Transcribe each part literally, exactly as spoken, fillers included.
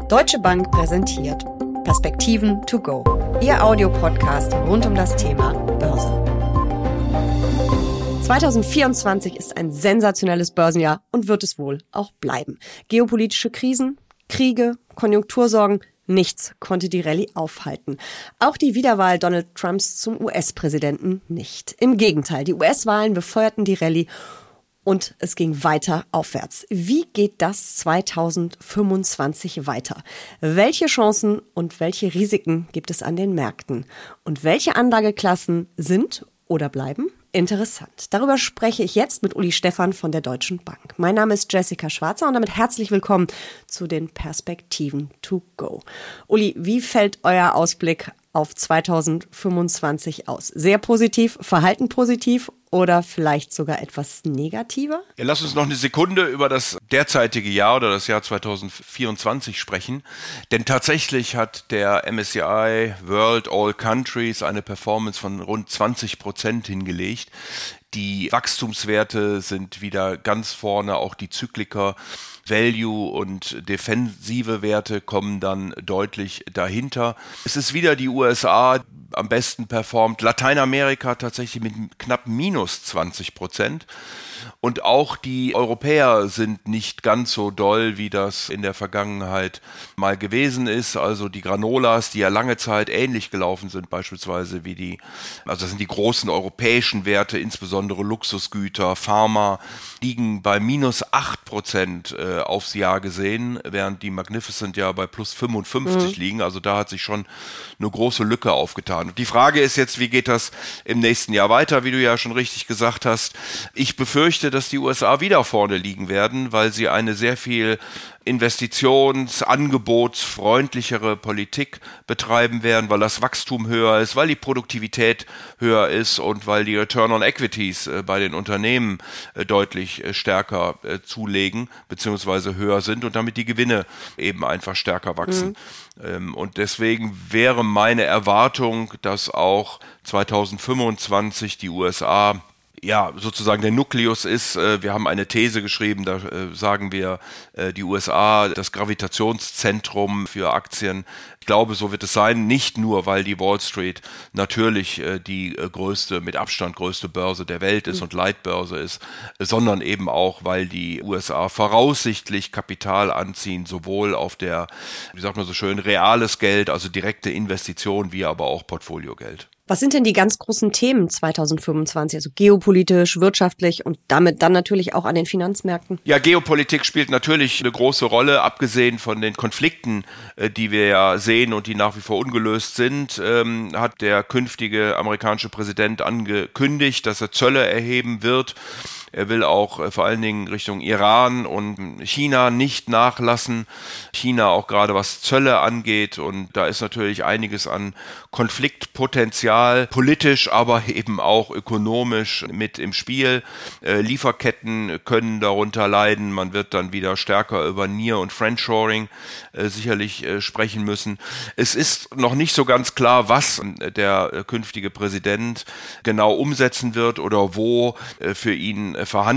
Deutsche Bank präsentiert Perspektiven to go, Ihr Audiopodcast rund um das Thema Börse. zwanzig vierundzwanzig ist ein sensationelles Börsenjahr und wird es wohl auch bleiben. Geopolitische Krisen, Kriege, Konjunktursorgen, nichts konnte die Rallye aufhalten. Auch die Wiederwahl Donald Trumps zum U S-Präsidenten nicht. Im Gegenteil, die U S-Wahlen befeuerten die Rallye und es ging weiter aufwärts. Wie geht das zwanzig fünfundzwanzig weiter? Welche Chancen und welche Risiken gibt es an den Märkten? Und welche Anlageklassen sind oder bleiben interessant? Darüber spreche ich jetzt mit Uli Stephan von der Deutschen Bank. Mein Name ist Jessica Schwarzer und damit herzlich willkommen zu den Perspektiven to go. Uli, wie fällt euer Ausblick auf zwanzig fünfundzwanzig aus? Sehr positiv, verhalten positiv oder vielleicht sogar etwas negativer? Ja, lass uns noch eine Sekunde über das derzeitige Jahr oder das Jahr zwanzig vierundzwanzig sprechen. Denn tatsächlich hat der M S C I World All Countries eine Performance von rund zwanzig Prozent hingelegt. Die Wachstumswerte sind wieder ganz vorne, auch die Zykliker. Value und defensive Werte kommen dann deutlich dahinter. Es ist wieder die U S A am besten performt, Lateinamerika tatsächlich mit knapp minus zwanzig Prozent. Und auch die Europäer sind nicht ganz so doll, wie das in der Vergangenheit mal gewesen ist. Also die Granolas, die ja lange Zeit ähnlich gelaufen sind, beispielsweise wie die, also das sind die großen europäischen Werte, insbesondere Luxusgüter, Pharma, liegen bei minus acht Prozent äh, aufs Jahr gesehen, während die Magnificent ja bei plus fünfundfünfzig mhm. liegen. Also da hat sich schon eine große Lücke aufgetan. Und die Frage ist jetzt, wie geht das im nächsten Jahr weiter, wie du ja schon richtig gesagt hast. Ich befürchte, dass die U S A wieder vorne liegen werden, weil sie eine sehr viel investitions-, angebotsfreundlichere Politik betreiben werden, weil das Wachstum höher ist, weil die Produktivität höher ist und weil die Return on Equities äh, bei den Unternehmen äh, deutlich äh, stärker äh, zulegen bzw. höher sind und damit die Gewinne eben einfach stärker wachsen. Mhm. Ähm, und deswegen wäre meine Erwartung, dass auch zwanzig fünfundzwanzig die U S A ja, sozusagen der Nukleus ist. Wir haben eine These geschrieben, da sagen wir, die U S A, das Gravitationszentrum für Aktien. Ich glaube, so wird es sein, nicht nur, weil die Wall Street natürlich die größte, mit Abstand größte Börse der Welt ist und Leitbörse ist, sondern eben auch, weil die U S A voraussichtlich Kapital anziehen, sowohl auf der, wie sagt man so schön, reales Geld, also direkte Investitionen, wie aber auch Portfoliogeld. Was sind denn die ganz großen Themen zwanzig fünfundzwanzig, also geopolitisch, wirtschaftlich und damit dann natürlich auch an den Finanzmärkten? Ja, Geopolitik spielt natürlich eine große Rolle, abgesehen von den Konflikten, die wir ja sehen und die nach wie vor ungelöst sind, ähm, hat der künftige amerikanische Präsident angekündigt, dass er Zölle erheben wird. Er will auch äh, vor allen Dingen Richtung Iran und China nicht nachlassen. China auch gerade was Zölle angeht, und da ist natürlich einiges an Konfliktpotenzial, politisch, aber eben auch ökonomisch mit im Spiel. Äh, Lieferketten können darunter leiden. Man wird dann wieder stärker über Near- und Friendshoring äh, sicherlich äh, sprechen müssen. Es ist noch nicht so ganz klar, was der äh, künftige Präsident genau umsetzen wird oder wo äh, für ihn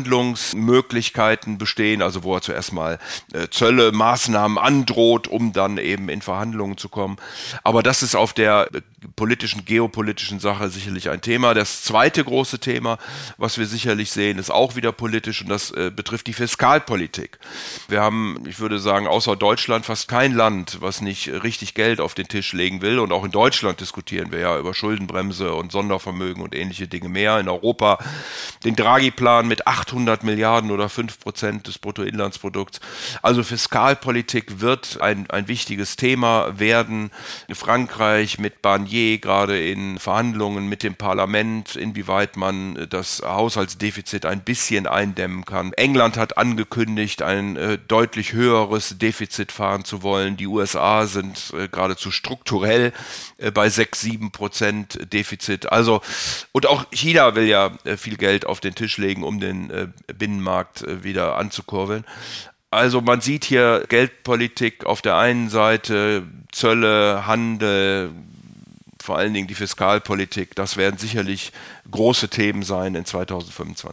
Verhandlungsmöglichkeiten bestehen, also wo er zuerst mal äh, Zölle, Maßnahmen androht, um dann eben in Verhandlungen zu kommen. Aber das ist auf der äh, politischen, geopolitischen Sache sicherlich ein Thema. Das zweite große Thema, was wir sicherlich sehen, ist auch wieder politisch, und das äh, betrifft die Fiskalpolitik. Wir haben, ich würde sagen, außer Deutschland fast kein Land, was nicht richtig Geld auf den Tisch legen will, und auch in Deutschland diskutieren wir ja über Schuldenbremse und Sondervermögen und ähnliche Dinge mehr. In Europa den Draghi-Plan mit achthundert Milliarden oder fünf Prozent des Bruttoinlandsprodukts. Also Fiskalpolitik wird ein, ein wichtiges Thema werden. Frankreich mit Barnier gerade in Verhandlungen mit dem Parlament, inwieweit man das Haushaltsdefizit ein bisschen eindämmen kann. England hat angekündigt, ein äh, deutlich höheres Defizit fahren zu wollen. Die U S A sind äh, geradezu strukturell äh, bei sechs, sieben Prozent Defizit. Also, und auch China will ja äh, viel Geld auf den Tisch legen, um den äh, Binnenmarkt äh, wieder anzukurbeln. Also man sieht hier Geldpolitik auf der einen Seite, Zölle, Handel, vor allen Dingen die Fiskalpolitik, das werden sicherlich große Themen sein in zwanzig fünfundzwanzig.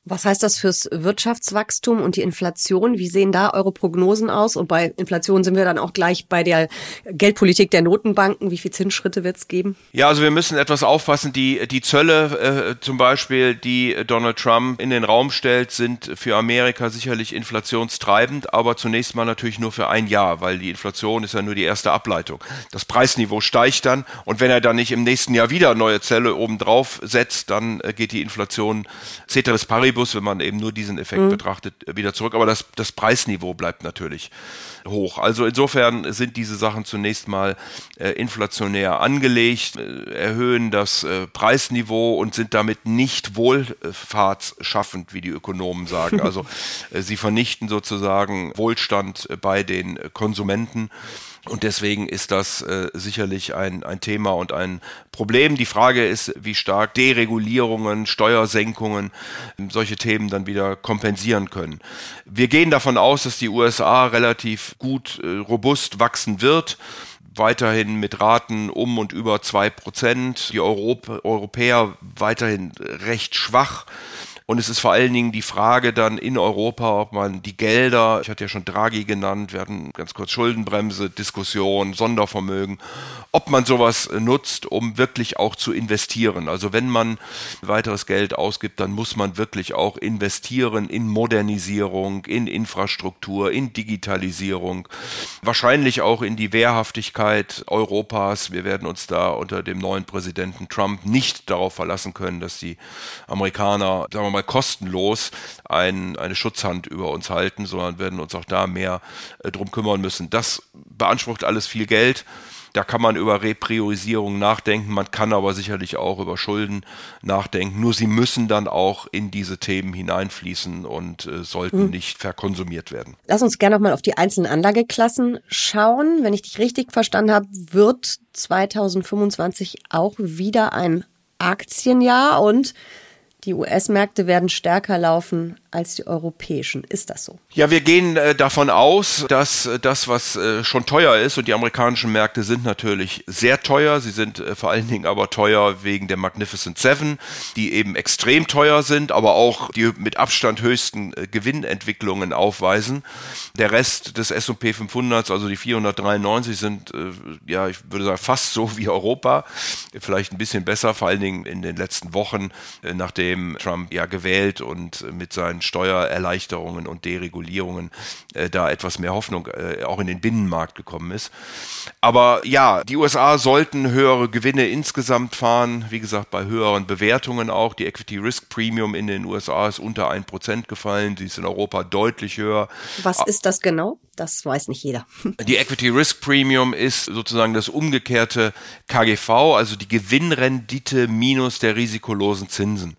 Was heißt das fürs Wirtschaftswachstum und die Inflation? Wie sehen da eure Prognosen aus? Und bei Inflation sind wir dann auch gleich bei der Geldpolitik der Notenbanken. Wie viele Zinsschritte wird es geben? Ja, also wir müssen etwas aufpassen. Die, die Zölle äh, zum Beispiel, die Donald Trump in den Raum stellt, sind für Amerika sicherlich inflationstreibend, aber zunächst mal natürlich nur für ein Jahr, weil die Inflation ist ja nur die erste Ableitung. Das Preisniveau steigt dann und wenn er dann nicht im nächsten Jahr wieder neue Zölle obendrauf setzt, dann äh, geht die Inflation ceteris paribus, wenn man eben nur diesen Effekt mhm. betrachtet, wieder zurück. Aber das, das Preisniveau bleibt natürlich hoch. Also insofern sind diese Sachen zunächst mal äh, inflationär angelegt, äh, erhöhen das äh, Preisniveau und sind damit nicht wohlfahrtsschaffend, wie die Ökonomen sagen. Also äh, sie vernichten sozusagen Wohlstand äh, bei den Konsumenten. Und deswegen ist das äh, sicherlich ein, ein Thema und ein Problem. Die Frage ist, wie stark Deregulierungen, Steuersenkungen solche Themen dann wieder kompensieren können. Wir gehen davon aus, dass die U S A relativ gut, äh, robust wachsen wird. Weiterhin mit Raten um und über zwei Prozent. Die Europ- Europäer weiterhin recht schwach. Und es ist vor allen Dingen die Frage dann in Europa, ob man die Gelder, ich hatte ja schon Draghi genannt, wir hatten ganz kurz Schuldenbremse, Diskussion, Sondervermögen, ob man sowas nutzt, um wirklich auch zu investieren. Also wenn man weiteres Geld ausgibt, dann muss man wirklich auch investieren in Modernisierung, in Infrastruktur, in Digitalisierung, wahrscheinlich auch in die Wehrhaftigkeit Europas. Wir werden uns da unter dem neuen Präsidenten Trump nicht darauf verlassen können, dass die Amerikaner, sagen wir mal, kostenlos ein, eine Schutzhand über uns halten, sondern werden uns auch da mehr äh, drum kümmern müssen. Das beansprucht alles viel Geld. Da kann man über Repriorisierung nachdenken, man kann aber sicherlich auch über Schulden nachdenken. Nur sie müssen dann auch in diese Themen hineinfließen und äh, sollten mhm. nicht verkonsumiert werden. Lass uns gerne nochmal auf die einzelnen Anlageklassen schauen. Wenn ich dich richtig verstanden habe, wird zwanzig fünfundzwanzig auch wieder ein Aktienjahr und die U S-Märkte werden stärker laufen als die europäischen. Ist das so? Ja, wir gehen äh, davon aus, dass äh, das, was äh, schon teuer ist, und die amerikanischen Märkte sind natürlich sehr teuer, sie sind äh, vor allen Dingen aber teuer wegen der Magnificent Seven, die eben extrem teuer sind, aber auch die mit Abstand höchsten äh, Gewinnentwicklungen aufweisen. Der Rest des S und P fünfhundert, also die vierhundertdreiundneunzig, sind, äh, ja, ich würde sagen, fast so wie Europa, vielleicht ein bisschen besser, vor allen Dingen in den letzten Wochen, äh, nachdem Trump ja gewählt und äh, mit seinen Steuererleichterungen und Deregulierungen äh, da etwas mehr Hoffnung äh, auch in den Binnenmarkt gekommen ist. Aber ja, die U S A sollten höhere Gewinne insgesamt fahren, wie gesagt, bei höheren Bewertungen auch. Die Equity Risk Premium in den U S A ist unter ein Prozent gefallen, die ist in Europa deutlich höher. Was ist das genau? Das weiß nicht jeder. Die Equity Risk Premium ist sozusagen das umgekehrte K G V, also die Gewinnrendite minus der risikolosen Zinsen.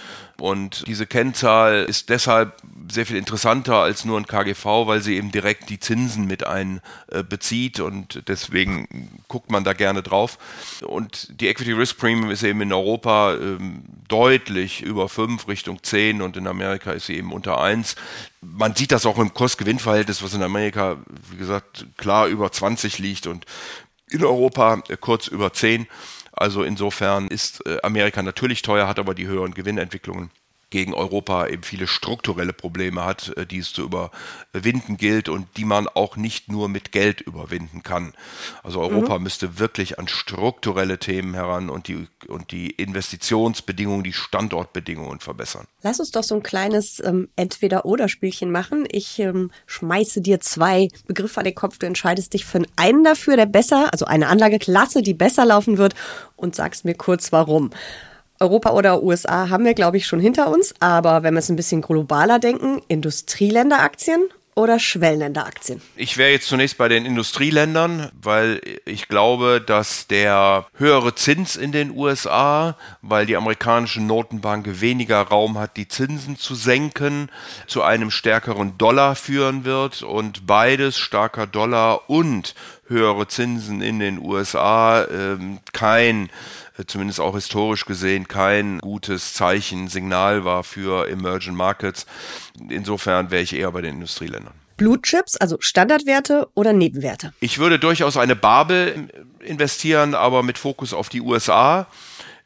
Und diese Kennzahl ist deshalb sehr viel interessanter als nur ein K G V, weil sie eben direkt die Zinsen mit einbezieht und deswegen guckt man da gerne drauf. Und die Equity Risk Premium ist eben in Europa ähm, deutlich über fünf, Richtung zehn und in Amerika ist sie eben unter eins. Man sieht das auch im Kurs-Gewinn-Verhältnis, was in Amerika, wie gesagt, klar über zwanzig liegt und in Europa äh, kurz über zehn. Also insofern ist Amerika natürlich teuer, hat aber die höheren Gewinnentwicklungen gegen Europa eben viele strukturelle Probleme hat, die es zu überwinden gilt und die man auch nicht nur mit Geld überwinden kann. Also Europa mhm. müsste wirklich an strukturelle Themen heran und die, und die Investitionsbedingungen, die Standortbedingungen verbessern. Lass uns doch so ein kleines ähm, Entweder-Oder-Spielchen machen. Ich ähm, schmeiße dir zwei Begriffe an den Kopf, du entscheidest dich für einen dafür, der besser, also eine Anlageklasse, die besser laufen wird und sagst mir kurz, warum. Europa oder U S A haben wir, glaube ich, schon hinter uns. Aber wenn wir es ein bisschen globaler denken, Industrieländeraktien oder Schwellenländeraktien? Ich wäre jetzt zunächst bei den Industrieländern, weil ich glaube, dass der höhere Zins in den U S A, weil die amerikanische Notenbank weniger Raum hat, die Zinsen zu senken, zu einem stärkeren Dollar führen wird. Und beides, starker Dollar und höhere Zinsen in den U S A, ähm, kein zumindest auch historisch gesehen kein gutes Zeichen, Signal war für Emerging Markets. Insofern wäre ich eher bei den Industrieländern. Blue Chips, also Standardwerte oder Nebenwerte? Ich würde durchaus eine Barbel investieren, aber mit Fokus auf die U S A.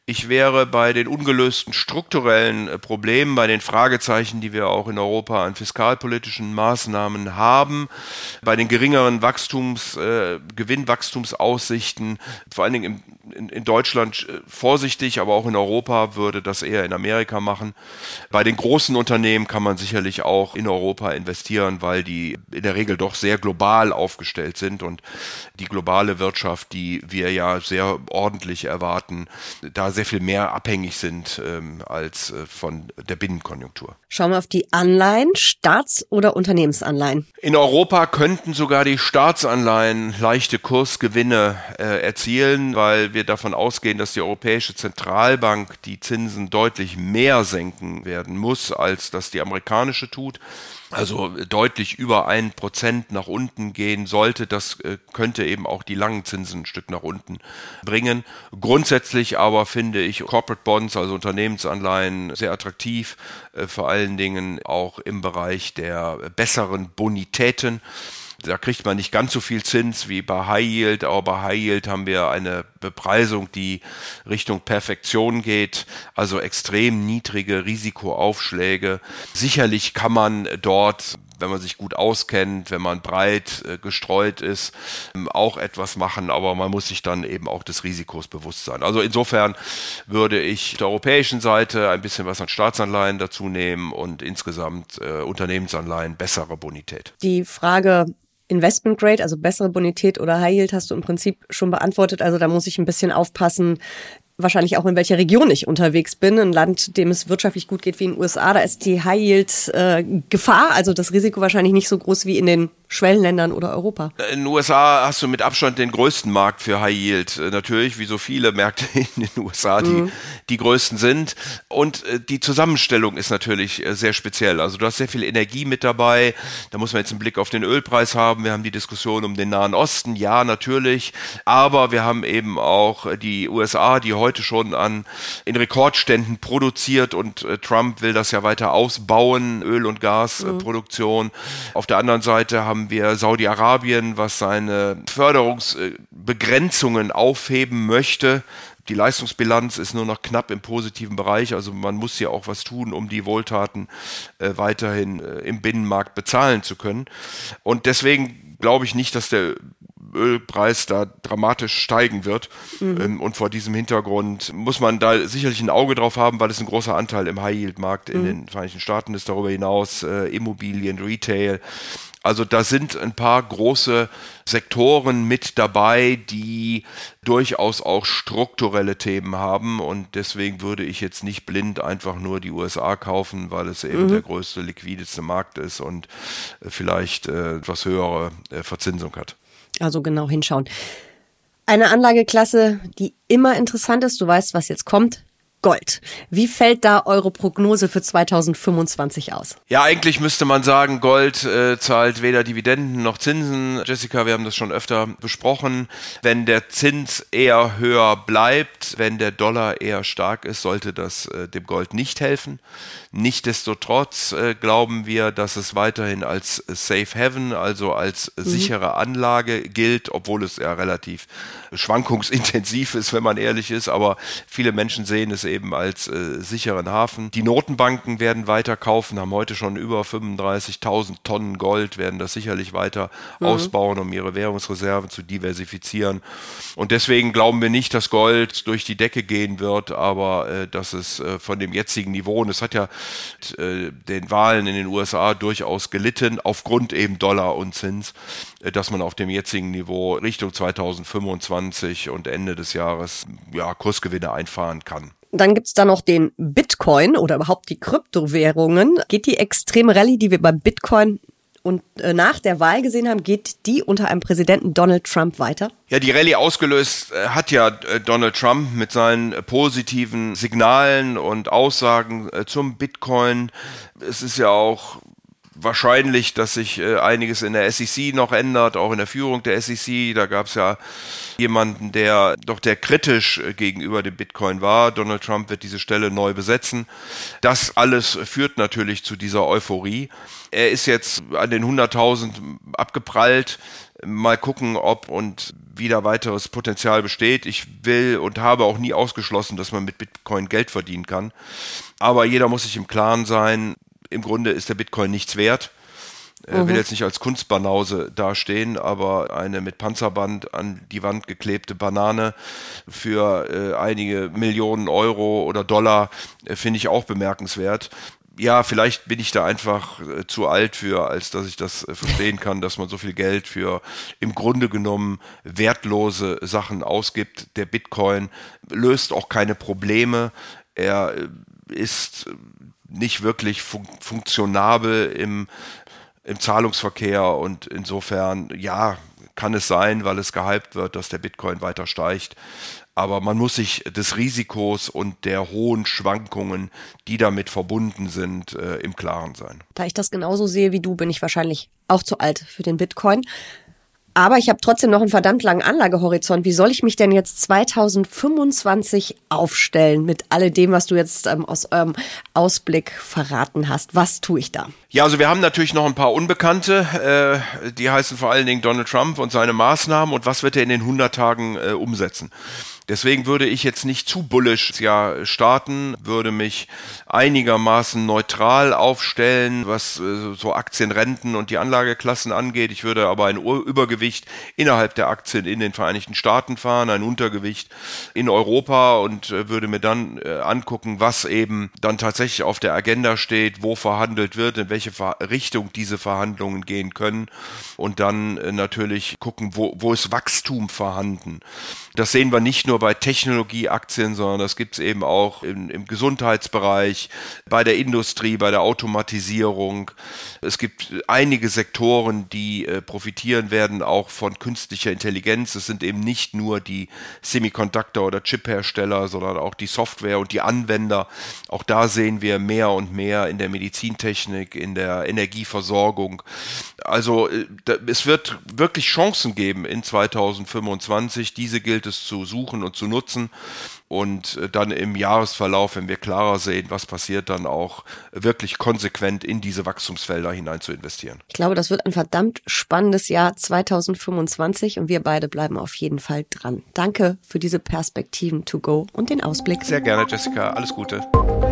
Ich wäre bei den ungelösten strukturellen Problemen, bei den Fragezeichen, die wir auch in Europa an fiskalpolitischen Maßnahmen haben, bei den geringeren Wachstums, äh, Gewinnwachstumsaussichten, vor allen Dingen im, in, in Deutschland äh, vorsichtig, aber auch in Europa würde das eher in Amerika machen. Bei den großen Unternehmen kann man sicherlich auch in Europa investieren, weil die in der Regel doch sehr global aufgestellt sind und die globale Wirtschaft, die wir ja sehr ordentlich erwarten, da sehr viel mehr abhängig sind ähm, als äh, von der Binnenkonjunktur. Schauen wir auf die Anleihen, Staats- oder Unternehmensanleihen. In Europa könnten sogar die Staatsanleihen leichte Kursgewinne äh, erzielen, weil wir davon ausgehen, dass die Europäische Zentralbank die Zinsen deutlich mehr senken werden muss, als das die amerikanische tut. Also deutlich über ein Prozent nach unten gehen sollte. Das äh, könnte eben auch die langen Zinsen ein Stück nach unten bringen. Grundsätzlich aber finde ich Corporate Bonds, also Unternehmensanleihen, sehr attraktiv, äh, vor allen Dingen auch im Bereich der besseren Bonitäten. Da kriegt man nicht ganz so viel Zins wie bei High Yield, aber bei High Yield haben wir eine Bepreisung, die Richtung Perfektion geht, also extrem niedrige Risikoaufschläge. Sicherlich kann man dort, wenn man sich gut auskennt, wenn man breit äh, gestreut ist, ähm, auch etwas machen, aber man muss sich dann eben auch des Risikos bewusst sein. Also insofern würde ich auf der europäischen Seite ein bisschen was an Staatsanleihen dazu nehmen und insgesamt äh, Unternehmensanleihen bessere Bonität. Die Frage Investment Grade, also bessere Bonität oder High Yield, hast du im Prinzip schon beantwortet. Also da muss ich ein bisschen aufpassen, wahrscheinlich auch in welcher Region ich unterwegs bin. Ein Land, dem es wirtschaftlich gut geht wie in den U S A, da ist die High Yield äh, Gefahr, also das Risiko wahrscheinlich nicht so groß wie in den Schwellenländern oder Europa. In den U S A hast du mit Abstand den größten Markt für High Yield. Natürlich, wie so viele Märkte in den U S A, die mhm. die größten sind. Und die Zusammenstellung ist natürlich sehr speziell. Also du hast sehr viel Energie mit dabei. Da muss man jetzt einen Blick auf den Ölpreis haben. Wir haben die Diskussion um den Nahen Osten. Ja, natürlich. Aber wir haben eben auch die U S A, die heute schon an in Rekordständen produziert und äh, Trump will das ja weiter ausbauen, Öl- und Gasproduktion. Mhm. Auf der anderen Seite haben wir Saudi-Arabien, was seine Förderungsbegrenzungen aufheben möchte. Die Leistungsbilanz ist nur noch knapp im positiven Bereich, also man muss ja auch was tun, um die Wohltaten äh, weiterhin äh, im Binnenmarkt bezahlen zu können. Und deswegen glaube ich nicht, dass der Ölpreis da dramatisch steigen wird. Mhm. Und vor diesem Hintergrund muss man da sicherlich ein Auge drauf haben, weil es ein großer Anteil im High-Yield-Markt in mhm. den Vereinigten Staaten ist, darüber hinaus äh, Immobilien, Retail. Also da sind ein paar große Sektoren mit dabei, die durchaus auch strukturelle Themen haben und deswegen würde ich jetzt nicht blind einfach nur die U S A kaufen, weil es eben mhm. der größte, liquideste Markt ist und vielleicht äh, etwas höhere äh, Verzinsung hat. Also genau hinschauen. Eine Anlageklasse, die immer interessant ist, du weißt, was jetzt kommt, Gold. Wie fällt da eure Prognose für zweitausendfünfundzwanzig aus? Ja, eigentlich müsste man sagen, Gold äh, zahlt weder Dividenden noch Zinsen. Jessica, wir haben das schon öfter besprochen. Wenn der Zins eher höher bleibt, wenn der Dollar eher stark ist, sollte das äh, dem Gold nicht helfen. Nichtsdestotrotz äh, glauben wir, dass es weiterhin als Safe Haven, also als mhm. sichere Anlage gilt, obwohl es ja relativ schwankungsintensiv ist, wenn man ehrlich ist. Aber viele Menschen sehen es eben als äh, sicheren Hafen. Die Notenbanken werden weiter kaufen, haben heute schon über fünfunddreißigtausend Tonnen Gold, werden das sicherlich weiter mhm. ausbauen, um ihre Währungsreserven zu diversifizieren. Und deswegen glauben wir nicht, dass Gold durch die Decke gehen wird, aber äh, dass es äh, von dem jetzigen Niveau, und es hat ja mit äh, den Wahlen in den U S A durchaus gelitten, aufgrund eben Dollar und Zins, äh, dass man auf dem jetzigen Niveau Richtung zweitausendfünfundzwanzig und Ende des Jahres ja, Kursgewinne einfahren kann. Dann gibt's da noch den Bitcoin oder überhaupt die Kryptowährungen. Geht die extreme Rallye, die wir beim Bitcoin und äh, nach der Wahl gesehen haben, geht die unter einem Präsidenten Donald Trump weiter? Ja, die Rallye ausgelöst äh, hat ja äh, Donald Trump mit seinen äh, positiven Signalen und Aussagen äh, zum Bitcoin. Es ist ja auch wahrscheinlich, dass sich äh, einiges in der S E C noch ändert, auch in der Führung der S E C. Da gab es ja jemanden, der doch der kritisch äh, gegenüber dem Bitcoin war. Donald Trump wird diese Stelle neu besetzen. Das alles führt natürlich zu dieser Euphorie. Er ist jetzt an den hunderttausend abgeprallt. Mal gucken, ob und wie da weiteres Potenzial besteht. Ich will und habe auch nie ausgeschlossen, dass man mit Bitcoin Geld verdienen kann. Aber jeder muss sich im Klaren sein, im Grunde ist der Bitcoin nichts wert. Er mhm. will jetzt nicht als Kunstbanause dastehen, aber eine mit Panzerband an die Wand geklebte Banane für äh, einige Millionen Euro oder Dollar äh, finde ich auch bemerkenswert. Ja, vielleicht bin ich da einfach äh, zu alt für, als dass ich das äh, verstehen kann, dass man so viel Geld für im Grunde genommen wertlose Sachen ausgibt. Der Bitcoin löst auch keine Probleme. Er äh, ist nicht wirklich fun- funktionabel im, im Zahlungsverkehr und insofern, ja, kann es sein, weil es gehypt wird, dass der Bitcoin weiter steigt. Aber man muss sich des Risikos und der hohen Schwankungen, die damit verbunden sind, äh, im Klaren sein. Da ich das genauso sehe wie du, bin ich wahrscheinlich auch zu alt für den Bitcoin. Aber ich habe trotzdem noch einen verdammt langen Anlagehorizont. Wie soll ich mich denn jetzt zweitausendfünfundzwanzig aufstellen mit alledem, was du jetzt ähm, aus eurem Ausblick verraten hast? Was tue ich da? Ja, also wir haben natürlich noch ein paar Unbekannte. Äh, die heißen vor allen Dingen Donald Trump und seine Maßnahmen. Und was wird er in den hundert Tagen äh, umsetzen? Deswegen würde ich jetzt nicht zu bullish ja starten, würde mich einigermaßen neutral aufstellen, was äh, so Aktienrenten und die Anlageklassen angeht. Ich würde aber ein Übergewicht innerhalb der Aktien in den Vereinigten Staaten fahren, ein Untergewicht in Europa und äh, würde mir dann äh, angucken, was eben dann tatsächlich auf der Agenda steht, wo verhandelt wird, in welche Ver- Richtung diese Verhandlungen gehen können und dann äh, natürlich gucken, wo, wo ist Wachstum vorhanden. Das sehen wir nicht nur bei Technologieaktien, sondern das gibt es eben auch im, im Gesundheitsbereich, bei der Industrie, bei der Automatisierung. Es gibt einige Sektoren, die äh, profitieren werden, auch von künstlicher Intelligenz. Es sind eben nicht nur die Semiconductor- oder Chiphersteller, sondern auch die Software und die Anwender. Auch da sehen wir mehr und mehr in der Medizintechnik, in der Energieversorgung. Also äh, da, es wird wirklich Chancen geben in zweitausendfünfundzwanzig. Diese gilt es zu suchen und zu nutzen und dann im Jahresverlauf, wenn wir klarer sehen, was passiert, dann auch wirklich konsequent in diese Wachstumsfelder hinein zu investieren. Ich glaube, das wird ein verdammt spannendes Jahr zweitausendfünfundzwanzig und wir beide bleiben auf jeden Fall dran. Danke für diese Perspektiven to go und den Ausblick. Sehr gerne, Jessica. Alles Gute.